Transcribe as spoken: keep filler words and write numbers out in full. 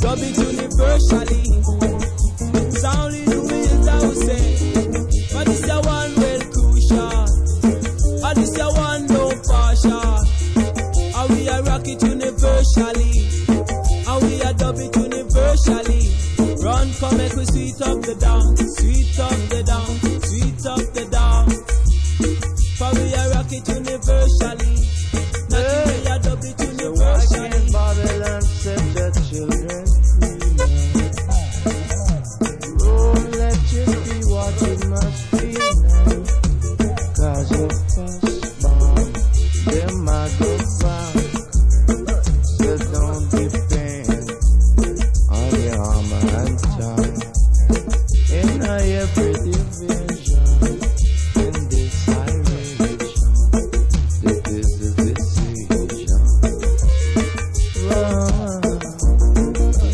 dub it universally. Sound in the ways I would say, but this a one well crucial, and this a one no partial. And we a rock it universally, and we a dub it universally. Run, come make we sweet up the down, sweet up the down.